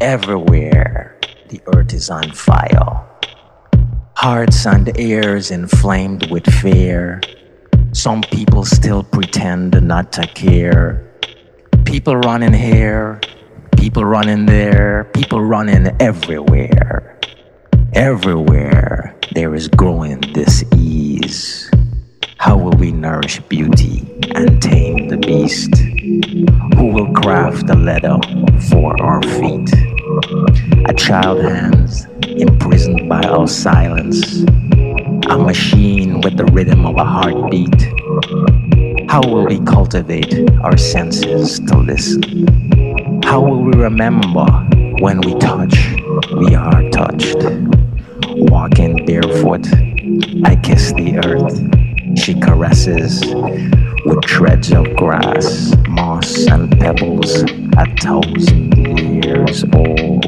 Everywhere the earth is on fire. Hearts and ears inflamed with fear. Some people still pretend not to care. People running here, people running there, people running everywhere. Everywhere there is growing dis-ease. How will we nourish beauty and tame the beast? Who will craft the leather for our feet? A child hands imprisoned by our silence. A machine with the rhythm of a heartbeat. How will we cultivate our senses to listen? How will we remember when we touch, we are touched? Walking barefoot, I kiss the earth. She caresses with shreds of grass, moss and pebbles 1,000 years old.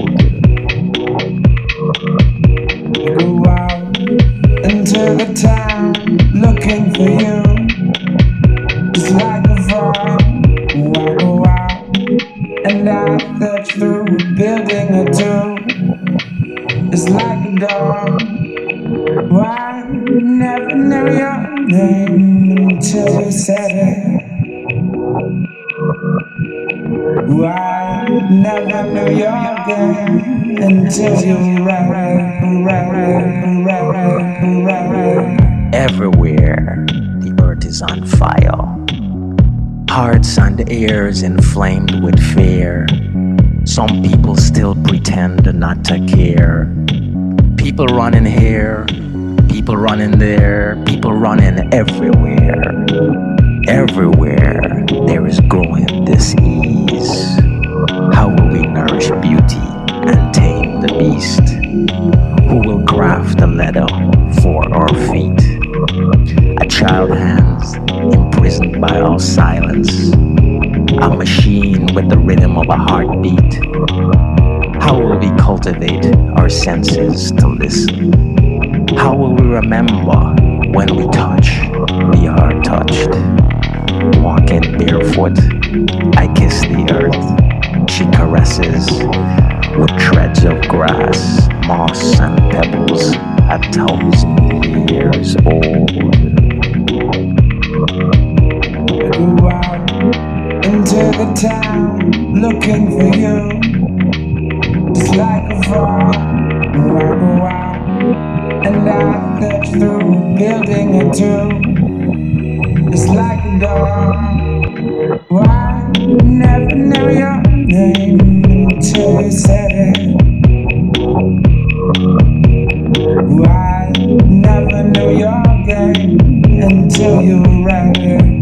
You go out into the town looking for you. Just like a frog, I go out and I search through a building or two. It's like a dog. Why never knew your name until you said it? Why never knew your game until you read it? Everywhere the earth is on fire. Hearts and ears inflamed with fear. Some people still pretend not to care. People running here, people running there, people running everywhere. Everywhere there is growing dis-ease. How will we nourish beauty and tame the beast? Who will craft the leather for our feet? A child hands imprisoned by our silence. A machine with the rhythm of a heartbeat. How will we cultivate our senses to listen? How will we remember when we touch, we are touched? Walking barefoot, I kiss the earth. She caresses with shreds of grass, moss and pebbles 1,000 years old. You go out into the town looking for you. Just like a frog, I go out and I search through a building or two. It's like a dog. Why never knew your name until you said it? Why never knew your game until you read it?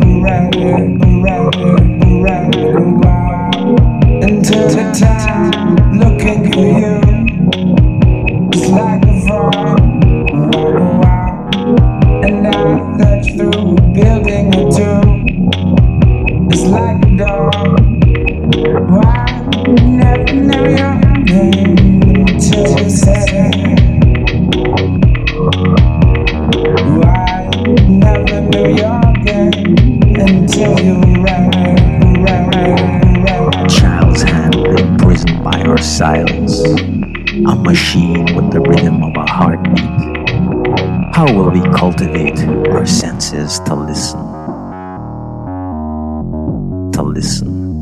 Go out into the town looking for you. Just like a frog, I go out and I search through a building or two. It's like a dog. Why never knew your name until you said it? Why never knew your game until you read it? A child's hand imprisoned by our silence. A machine with the rhythm of a heartbeat. How will we cultivate our senses to listen? To listen.